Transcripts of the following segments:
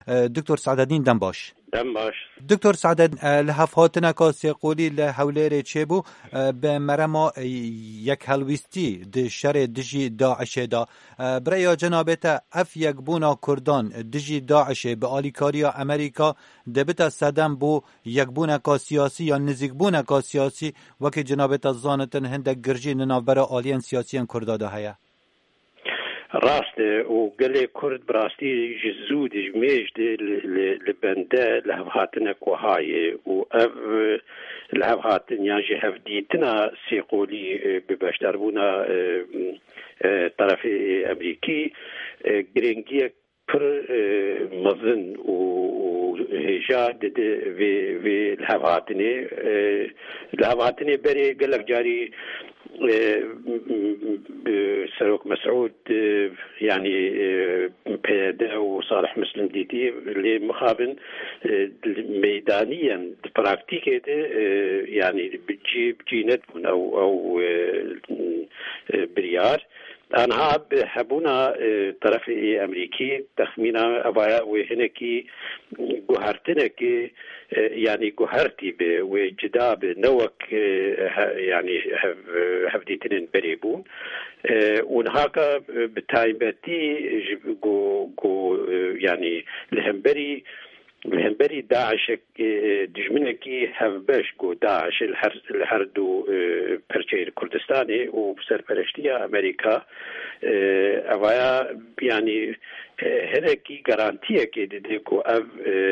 دکتر سعدالدین دنباش. دکتر سعدد لحفاتنا کاسی قولی لحولیره چه بو به مرما یک هلویستی شر دجی داعش دا برای جنابتا اف یک بونا کردان دجی داعش به آلیکاریا امریکا دبتا صدم بو یک بونا کا سیاسی یا نزیک بونا کا سیاسی وکی جنابتا زانتن هندک گرجی ننابرا آلین سیاسیان کرده هیا راسته و گله کرد براستی جزود جمیجد لبنده لهوهاتنا کوهای و اف لهوهاتن یعنی هفدیتنا سیقولی ببشتر بونا طرف امریکی گرنگی پر مزن و هجاد و لهوهاتنی بری گلک جاری سروك مسعود يعني بيدا وصالح مسلم ديدي اللي مخابن ميدانيا براكتيكي يعني بتجي ندبون او بريار أنا بحبونا طرف أمريكي تخمينا أبايا وهناكي جوهرتناكي يعني جوهرتي وجداب نوك يعني هفديتنين بريبون ونهاكا بتايبتي جو يعني الهمبري داعش دجمنكي هفبش جو داعش الهردو برشير كردستاني وبسر برشتيا أمريكا أوايا يعني هناكي غارانتيا كده ديكو أف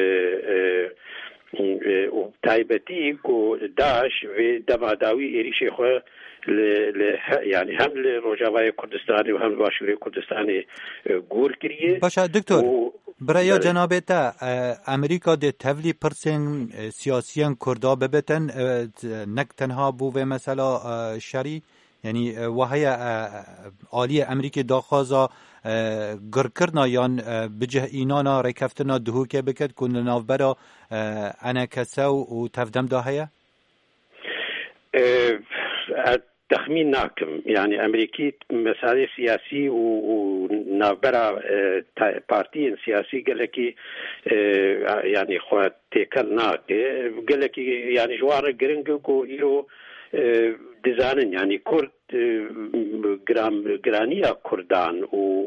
وتايبتي جو داعش في دماداوي إيريشي خو يعني هم لروجاوای کردستانی و هم باشوری کردستانی گور کریه. باشه دکتر برای جنابتا امریکا ده تولی پرسن سیاسیان کردا ببتن نک تنها بو و مثلا شری یعنی وهي عالی امریکا داخازا گرکرنا یان بجه اینانا رکفتنا دهو که بکد کن نافبرا انا کسا و تفدم داهیا تخمين ناكم يعني أمريكي مسائل سياسي ونابرا بارتي سياسي قال لك يعني خوات تكل ناك قال لك يعني جوار جرينجو يرو دزانن يعني كرد جرانيا كردان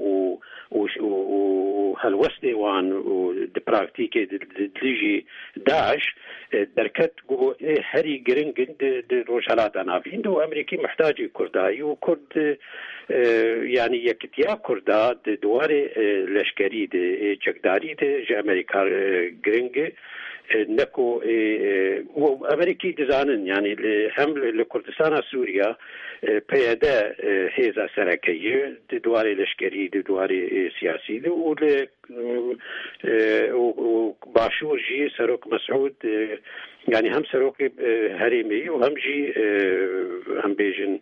وهالوسطي وان ودبراكتيك دليجي داعش دركت جو هري جرينج روجالات انا فيندو امريكي محتاج كرداي وكرد يعني يكتيا كردا دواري لشكري دي جقداري دي امريكا جرينج نكو امريكي دزانن يعني هم لكردستان سوريا بيدا هيزا سركيه دواري لشكري دواري سياسي وباشور جي سروك مسعود يعني هم سروك هريمي وهم جي هم بيجن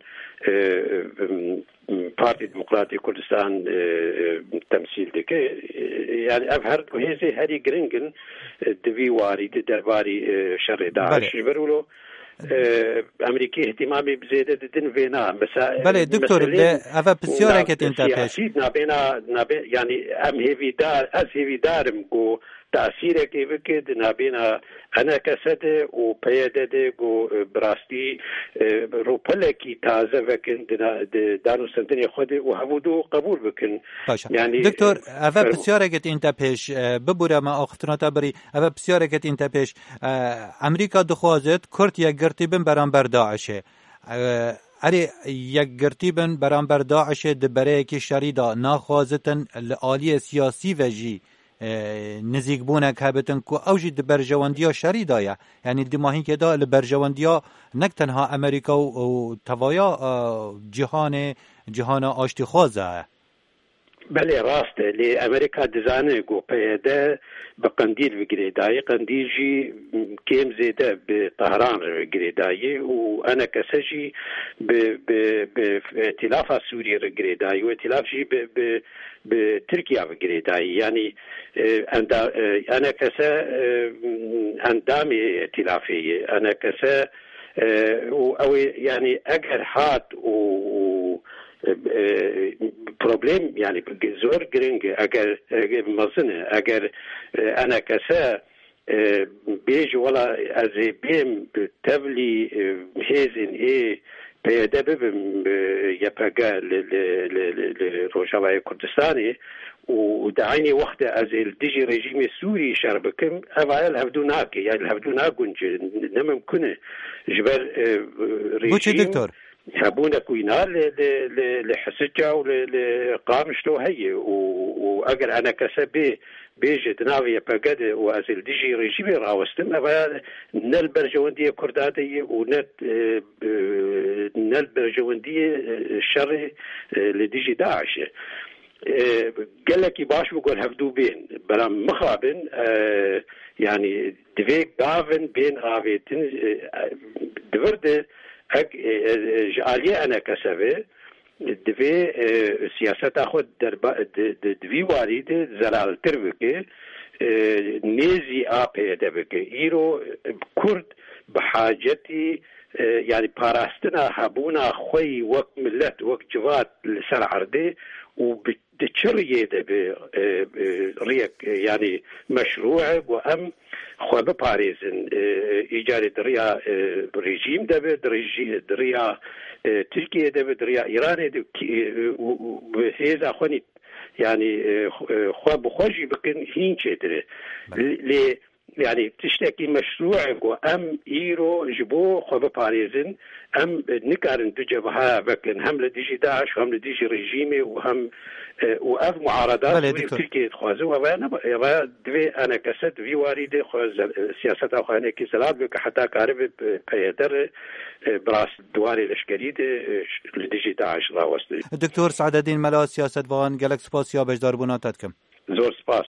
بارتي ديمقراطي كردستان تمثيل دك يعني أبهر وهذه هري جرينجن دبي واري درباري شر داعش برولو امریکی اهتمامی بزیده دن وینا مثلا بله دکتر اول بسیار که انترپش نابینا یعنی ام هیوی دار از هیوی دارم کو تأثیر که بکد نابینا انا کسده و پیاده گو براستی روپله کی تازه وکن دانو سنتنی خود و همودو قبول بکن یعنی دکتر اول بسیار که انترپش ببوره ما آختناتا بری اول بسیار که انترپش امریکا دخوازد کرد یک گرتیبن برانبر داعشه اری یک گرتیبن برانبر داعشه دبره که شریدا ناخوازتن لعالی سیاسی وجی نزیک بونه که بتن کو اوجی برجواندیا شریدایا یعنی دماهی که دا برجواندیا نک تنها امریکا و توایا جهان آشتی خوازه بله راسته لی امریکا دزانه گو پیاده بقندیل وگریدایی قندیل جی کم زیده به طهران وگریدایی و انا کسجی به ائتلاف سوریه وگریدایی و ائتلاف جی به ترکیه وگریدایی یعنی انا کسا اندام ائتلافیه انا کسا او يعني اگر هات و بروبلم يعني زور جرينج اگر مزنه اگر انا كسا بيج ولا ازي بيم تبلي هيزن ايه بيدا ببم يبقى لروجاوي كردستاني ودعيني وقت ازي الديجي ريجيم السوري شربكم افعال هفدوناك يعني هفدوناك نمكن جبر ريجيم دكتور هبونا كوينار لحسجة ولقامشتو هي واجر انا كسبي بيجت ناوية بقد وازل ديجي ريجيمي راوستم ابا نل برجوندية كرداتية ونت نل برجوندية الشر لديجي داعش قال لك باش بقول هفدو بين بلا مخابن يعني دفيك دافن بين غافيتن دفرد جالية أنا كسبه دفي سياسة أخذ دفي وارد زلال تربكي نيزي آبه دبكي إيرو كرد بحاجتي يعني باراستنا هبونا خوي وقت ملت وقت جوات لسر عرضي وبتشريه بريك يعني مشروع وأم خو بباريزن إيجاد دريا ريجيم دريا تركيا دريا إيران وهذا خوني يعني خو بخوجي بكن هين شدره يعني تشتكي مشروع وأم إيرو جبو خو بباريزن أم نكارن دجبها بكن هم لديجي داعش وهم لديجي ريجيمي وهم وأف معارضات تركيا خوازو وأنا دوي أنا كسد في واردي خوز سياسة أخوانية كسلات بك حتى كارب بيدر براس دواري الاشكالي لديجي داعش راوستي دكتور سعد الدين ملا سياسة وان جالك سپاس یا بجدار بوناتت کم زور سپاس